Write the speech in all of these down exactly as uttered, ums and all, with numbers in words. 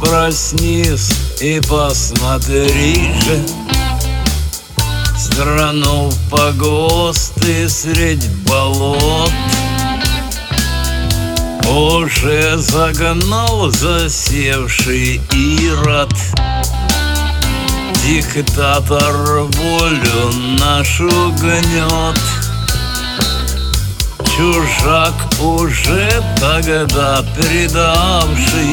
проснись и посмотри же страну в погосты средь болот. Уже загнал засевший Ирод, диктатор волю нашу гнет. Чужак уже тогда предавший,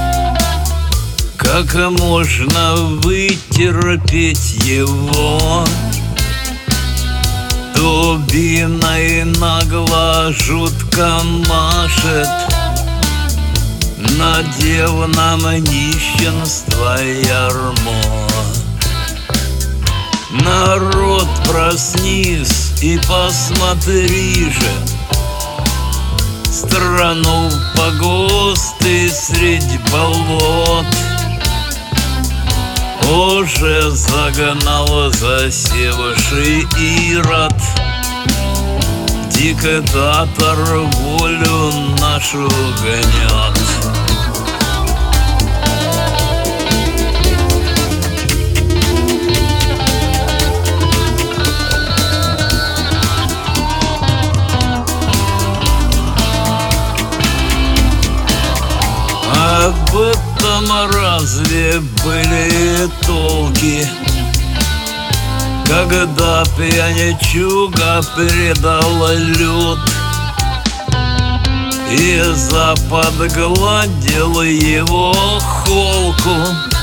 как можно вытерпеть его? Дубиной нагло жутко машет, надев нам нищенство ярмо. Народ, проснись и посмотри же страну в погосты средь болот. Уже загнал засевший Ирод, диктатор волю нашу гнет. Об этом разве были толки, когда пьянчуга предал люд и Запад гладил его холку,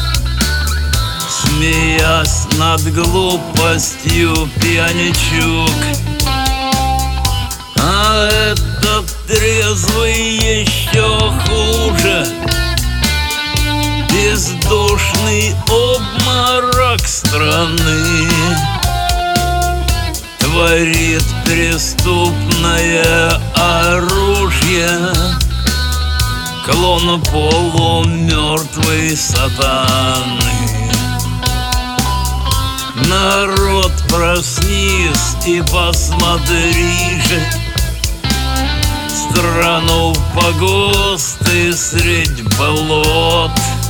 смеясь над глупостью пьянчуг? А этот трезвый еще хуже, бездушный обморок страны, творит преступное оружие, клон полумертвой сатаны. Народ, проснись и посмотри же страну в погосты средь болот.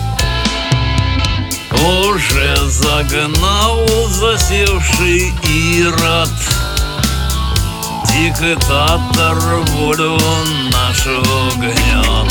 Уже загнал засевший Ирод, диктатор волю нашу гнет.